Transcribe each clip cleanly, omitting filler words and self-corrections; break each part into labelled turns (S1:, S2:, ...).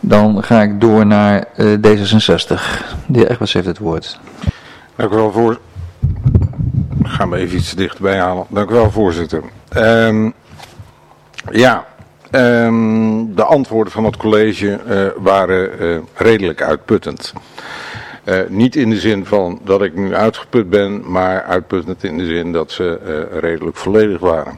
S1: Dan ga ik door naar D66. De heer Egberts heeft het woord.
S2: Dank u wel, voorzitter. Ik ga me even iets dichterbij halen. Dank u wel, voorzitter. De antwoorden van het college waren redelijk uitputtend. Niet in de zin van dat ik nu uitgeput ben, maar uitputtend in de zin dat ze redelijk volledig waren.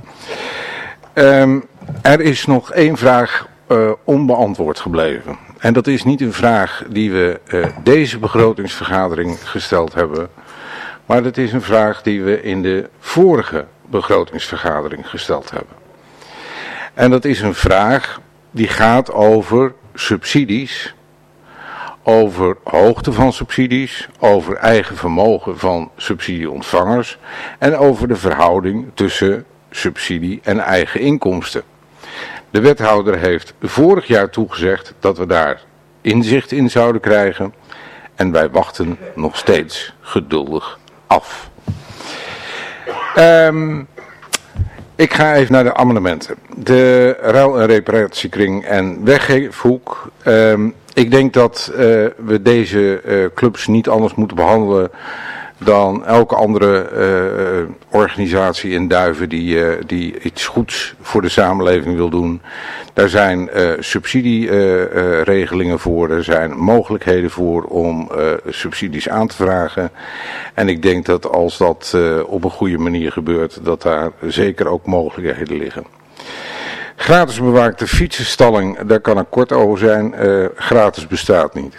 S2: Er is nog één vraag onbeantwoord gebleven. En dat is niet een vraag die we deze begrotingsvergadering gesteld hebben, maar dat is een vraag die we in de vorige begrotingsvergadering gesteld hebben. En dat is een vraag die gaat over subsidies, over hoogte van subsidies, over eigen vermogen van subsidieontvangers en over de verhouding tussen subsidie en eigen inkomsten. De wethouder heeft vorig jaar toegezegd dat we daar inzicht in zouden krijgen en wij wachten nog steeds geduldig af. Ik ga even naar de amendementen. De ruil- en reparatiekring en weggeefhoek. Ik denk dat we deze clubs niet anders moeten behandelen dan elke andere organisatie in Duiven die iets goeds voor de samenleving wil doen. Daar zijn subsidieregelingen voor, er zijn mogelijkheden voor om subsidies aan te vragen. En ik denk dat als dat op een goede manier gebeurt, dat daar zeker ook mogelijkheden liggen. Gratis bewaakte fietsenstalling, daar kan ik kort over zijn. Gratis bestaat niet.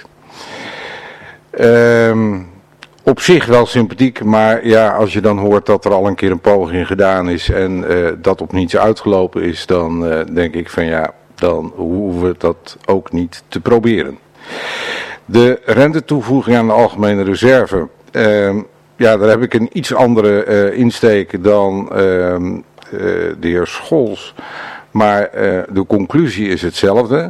S2: Op zich wel sympathiek, maar ja, als je dan hoort dat er al een keer een poging gedaan is en dat op niets uitgelopen is, dan denk ik van ja, dan hoeven we dat ook niet te proberen. De rentetoevoeging aan de algemene reserve, daar heb ik een iets andere insteek dan de heer Scholz, maar de conclusie is hetzelfde.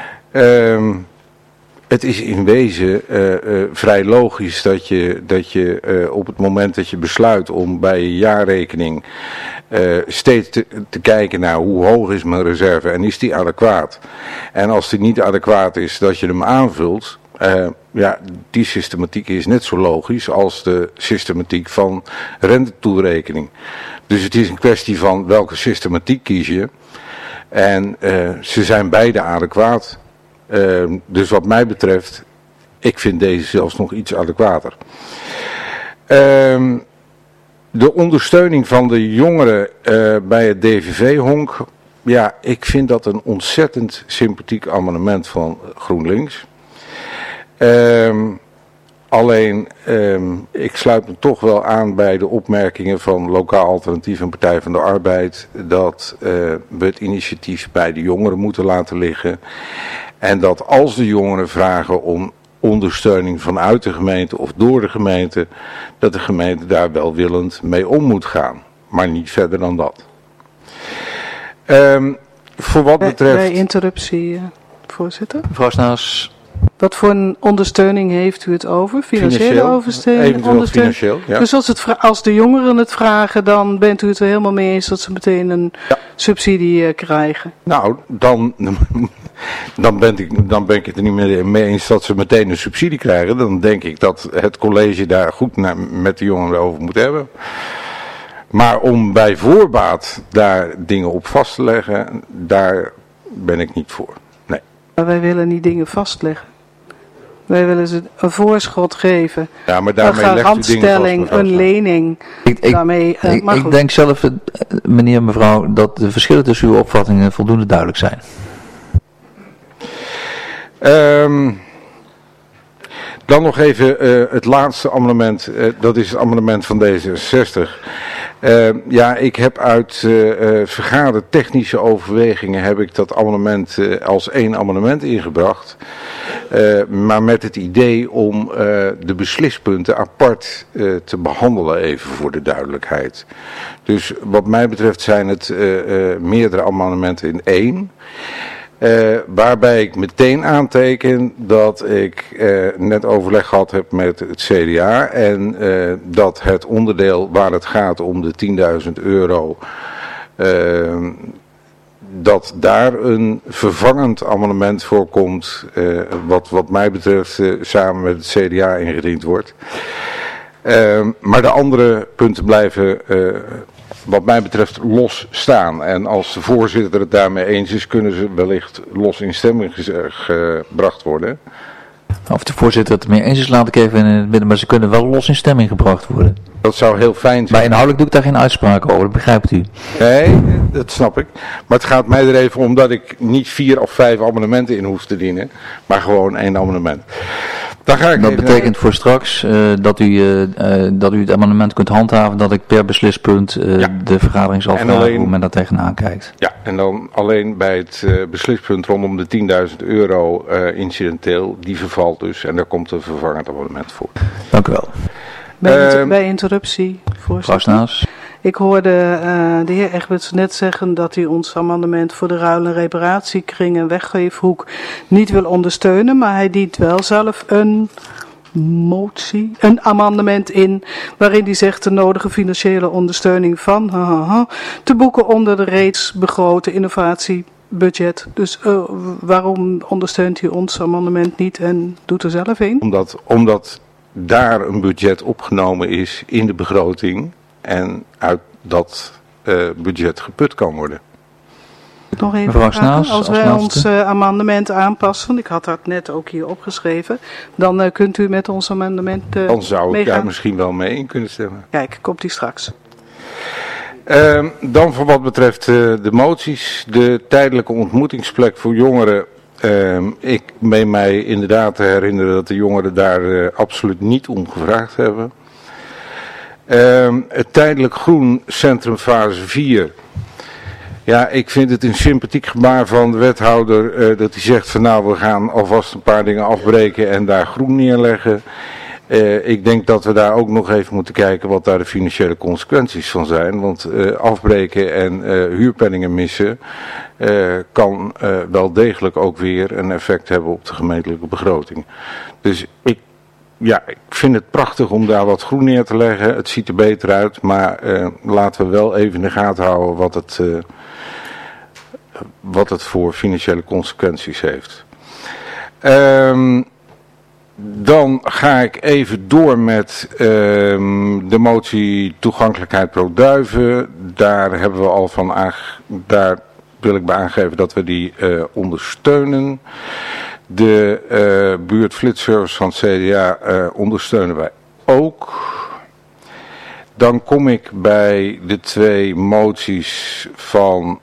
S2: Het is in wezen vrij logisch dat je op het moment dat je besluit om bij je jaarrekening steeds te kijken naar hoe hoog is mijn reserve en is die adequaat. En als die niet adequaat is, dat je hem aanvult. Die systematiek is net zo logisch als de systematiek van rentetoerekening. Dus het is een kwestie van welke systematiek kies je. En ze zijn beide adequaat. Dus wat mij betreft, ik vind deze zelfs nog iets adequater. De ondersteuning van de jongeren bij het DVV-honk, ja, ik vind dat een ontzettend sympathiek amendement van GroenLinks. Alleen, ik sluit me toch wel aan bij de opmerkingen van Lokaal Alternatief en Partij van de Arbeid, dat we het initiatief bij de jongeren moeten laten liggen. En dat als de jongeren vragen om ondersteuning vanuit de gemeente of door de gemeente, dat de gemeente daar welwillend mee om moet gaan. Maar niet verder dan dat. Voor wat betreft...
S3: Bij interruptie, voorzitter.
S1: Mevrouw Snaas.
S3: Wat voor een ondersteuning heeft u het over? Financiële ondersteuning?
S2: Financieel, ja.
S3: Dus als de jongeren het vragen, dan bent u het er helemaal mee eens dat ze meteen een subsidie krijgen?
S2: Nou, dan ben ik het er niet meer mee eens dat ze meteen een subsidie krijgen. Dan denk ik dat het college daar goed met de jongeren over moet hebben. Maar om bij voorbaat daar dingen op vast te leggen, daar ben ik niet voor. Nee.
S3: Maar wij willen niet dingen vastleggen. Wij willen ze een voorschot geven,
S2: ja, maar daarmee
S3: een garantstelling, een lening.
S1: Ik denk zelf, meneer en mevrouw, dat de verschillen tussen uw opvattingen voldoende duidelijk zijn.
S2: Dan nog even het laatste amendement, dat is het amendement van D66. Ik heb uit vergadertechnische overwegingen heb ik dat amendement als één amendement ingebracht. Maar met het idee om de beslispunten apart te behandelen, even voor de duidelijkheid. Dus wat mij betreft zijn het meerdere amendementen in één. Waarbij ik meteen aanteken dat ik net overleg gehad heb met het CDA en dat het onderdeel waar het gaat om de €10.000 dat daar een vervangend amendement voor komt, wat mij betreft samen met het CDA ingediend wordt. Maar de andere punten blijven wat mij betreft los staan. En als de voorzitter het daarmee eens is, kunnen ze wellicht los in stemming gebracht worden.
S1: Of de voorzitter het ermee eens is, laat ik even in het midden, maar ze kunnen wel los in stemming gebracht worden.
S2: Dat zou heel fijn zijn.
S1: Maar inhoudelijk doe ik daar geen uitspraak over, dat begrijpt u.
S2: Nee, dat snap ik. Maar het gaat mij er even om dat ik niet 4 of 5 amendementen in hoef te dienen, maar gewoon 1 amendement.
S1: Dat betekent voor straks dat u het amendement kunt handhaven, dat ik per beslispunt de vergadering zal vragen hoe men daar tegenaan kijkt.
S2: Ja, en dan alleen bij het beslispunt rondom de €10.000 incidenteel, die vervalt dus en daar komt een vervangend amendement voor.
S1: Dank u wel.
S3: Bij interruptie, voorzitter. Ik hoorde de heer Egberts net zeggen dat hij ons amendement voor de ruil- en reparatiekring en weggeefhoek niet wil ondersteunen, maar hij dient wel zelf een amendement in, waarin hij zegt de nodige financiële ondersteuning van te boeken onder de reeds begrote innovatiebudget. Dus waarom ondersteunt u ons amendement niet en doet er zelf in?
S2: Omdat daar een budget opgenomen is in de begroting en uit dat budget geput kan worden.
S3: Nog even vragen, als wij ons amendement aanpassen, ik had dat net ook hier opgeschreven, dan kunt u met ons amendement
S2: dan zou ik
S3: meegaan.
S2: daar misschien wel mee in kunnen stemmen.
S3: Kijk, komt die straks.
S2: Dan voor wat betreft de moties, de tijdelijke ontmoetingsplek voor jongeren. Ik meen mij inderdaad te herinneren dat de jongeren daar absoluut niet om gevraagd hebben. Het tijdelijk groen centrum fase 4. Ja, ik vind het een sympathiek gebaar van de wethouder dat hij zegt van nou we gaan alvast een paar dingen afbreken en daar groen neerleggen. Ik denk dat we daar ook nog even moeten kijken wat daar de financiële consequenties van zijn. Want afbreken en huurpenningen missen kan wel degelijk ook weer een effect hebben op de gemeentelijke begroting. Dus ik vind het prachtig om daar wat groen neer te leggen. Het ziet er beter uit, maar laten we wel even in de gaten houden wat het voor financiële consequenties heeft. Dan ga ik even door met de motie toegankelijkheid pro Duiven. Daar hebben we al daar wil ik bij aangeven dat we die ondersteunen. De buurtflitsservice van het CDA ondersteunen wij ook. Dan kom ik bij de 2 moties van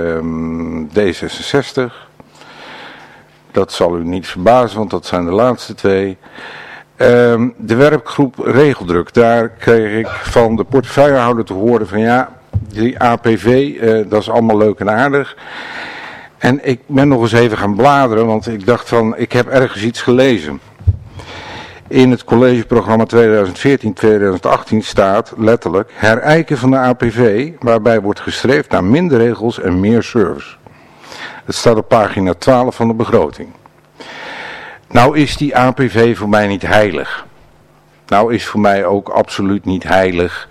S2: D66. Dat zal u niet verbazen, want dat zijn de laatste 2. De werkgroep regeldruk, daar kreeg ik van de portefeuillehouder te horen van ja, die APV, dat is allemaal leuk en aardig. En ik ben nog eens even gaan bladeren, want ik dacht van, ik heb ergens iets gelezen. In het collegeprogramma 2014-2018 staat letterlijk herijken van de APV, waarbij wordt gestreefd naar minder regels en meer service. Het staat op pagina 12 van de begroting. Nou is die APV voor mij niet heilig. Nou is voor mij ook absoluut niet heilig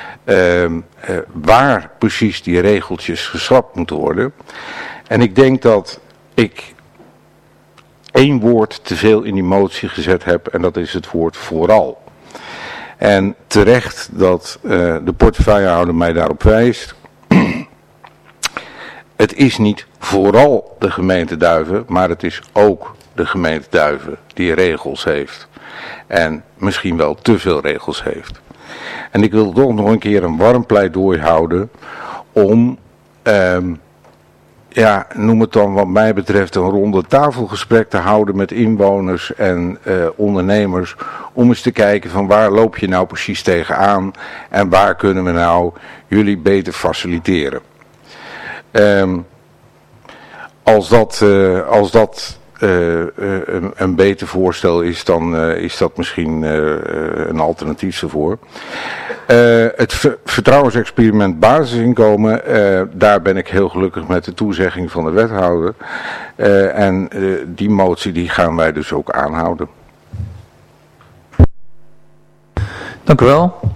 S2: waar precies die regeltjes geschrapt moeten worden. En ik denk dat ik 1 woord te veel in die motie gezet heb en dat is het woord vooral. En terecht dat de portefeuillehouder mij daarop wijst. Het is niet vooral de gemeente Duiven, maar het is ook de gemeente Duiven die regels heeft. En misschien wel te veel regels heeft. En ik wil toch nog een keer een warm pleidooi houden om, noem het dan wat mij betreft een ronde tafelgesprek te houden met inwoners en ondernemers. Om eens te kijken van waar loop je nou precies tegenaan en waar kunnen we nou jullie beter faciliteren. Als dat een beter voorstel is, dan is dat misschien een alternatief ervoor. Het vertrouwensexperiment basisinkomen, daar ben ik heel gelukkig met de toezegging van de wethouder. En die motie die gaan wij dus ook aanhouden.
S1: Dank u wel.